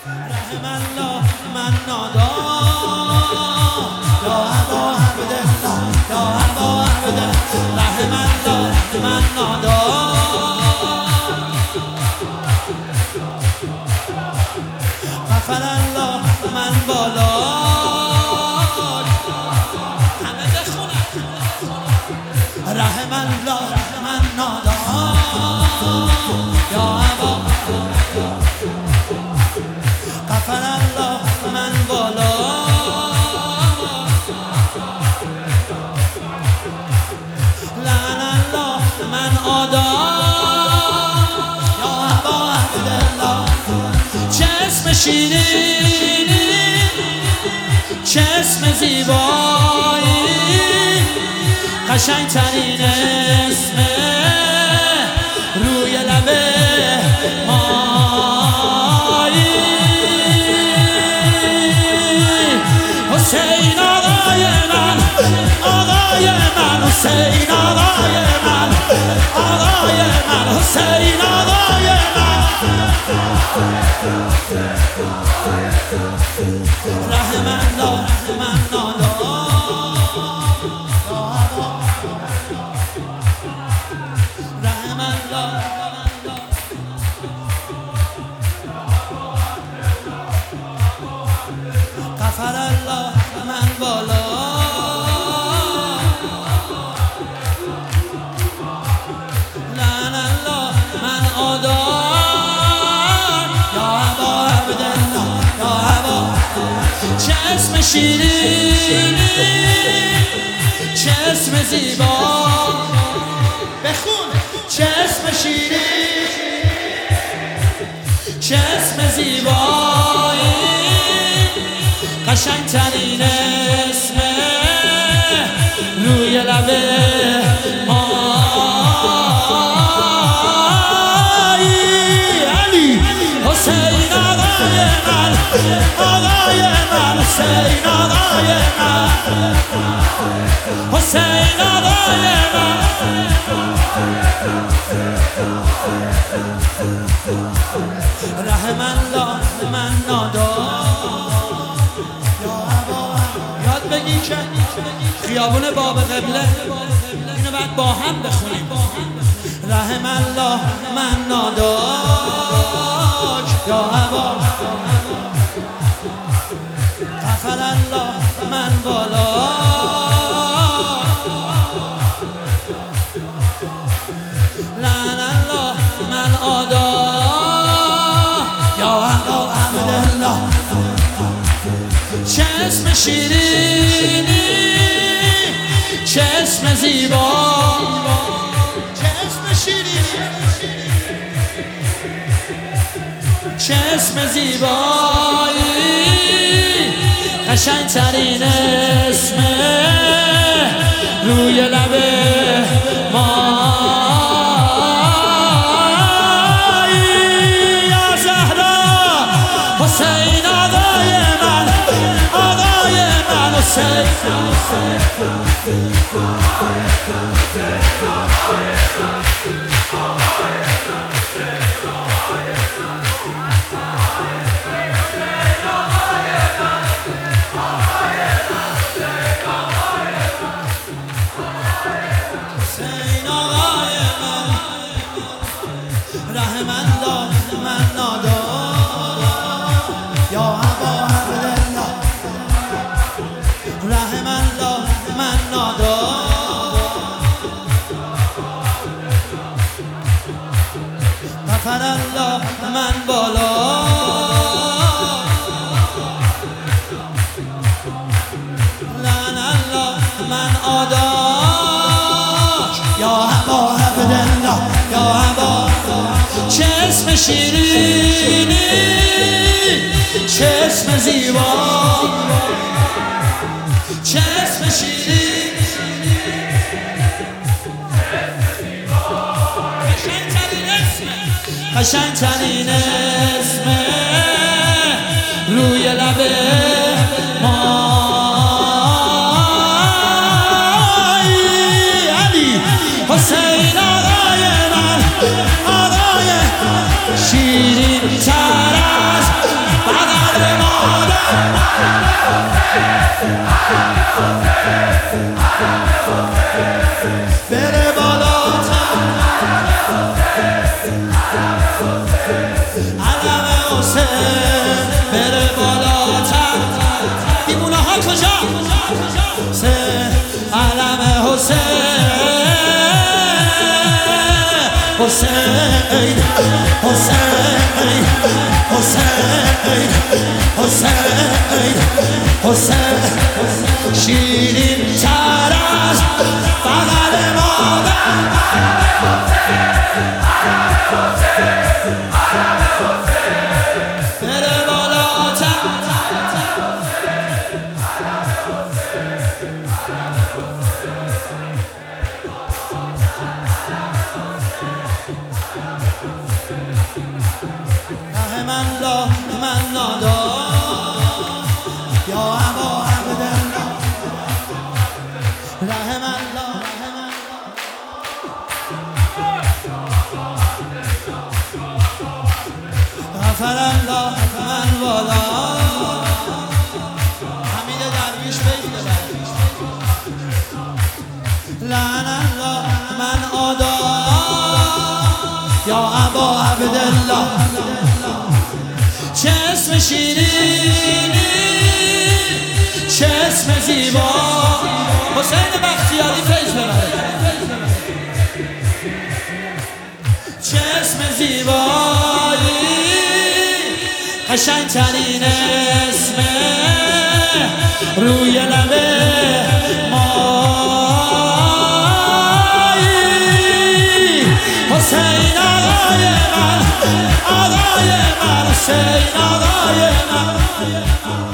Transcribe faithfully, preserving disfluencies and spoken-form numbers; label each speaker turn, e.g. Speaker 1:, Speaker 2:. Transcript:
Speaker 1: رحم الله من نادان یا ابا عبدالله یا ابا عبدالله رحم الله من نادان غفر الله من بالا همه بخونید رحم الله من نادان یا ابا غفر الله من بالا لعن الله من آدم یا ابا عبدالله چه اسم شیرینی چه اسم زیبایی قشنگترین اسم روی لبه مایی حسین آقای من آقای من حسین آقای من آقای من حسین آقای من رحم الله من رحم الله غفر الله من بالا لعن الله من آدم یا ابا عبدالله یا ابا چه اسم شیرینی چه اسم زیبا بخون چه اسم شیرینی چه اسم زیبایی قشنگترین اسم روی لبه مایی علی حسین آقای من آقای من حسین آقای من حسین آقای من رحم الله من نادان یاد بگی که خیابون باب قبله اینو بعد با هم بخونیم رحم الله من ناداک یا ابا غفر الله من بالا لعن الله من آدا یا ابا عبدالله چه اسم شیرینی چه اسم زیبا چه اسم شیرینی چه اسم زیبایی قشنگترین اسم روی لبه مایی یا زهرا حسین آقای من آقای من حسین رحم الله من نادا یا ابا عبدالله رحم الله من نادا غفر الله من بالا لعن الله من آدا یا ابا عبدالله یا ابا چه اسم شیرینی چه اسم زیبا چه اسم شیرینی قشنگترین اسم روی لبه مایی علی حسین آقای من آقای شیرین تر از بره بالاتر علم حسین بره بالاتر دیوونه ها کجا علم حسین حسین حسین حسین حسین حسین شیرین تر از بغل مادر بره بالاتر رحم الله من نادان یا ابا عبدالله رحم الله غفر الله من والا حمید درویش بیت ببر لعن الله من آدا یا ابا عبدالله چه اسم شیرینی چه اسم زیبا حسین بختیاری فیض ببره چه اسم زیبایی قشنگترین اسم روی لب مایی حسین آقای من آقای من حسین آقای من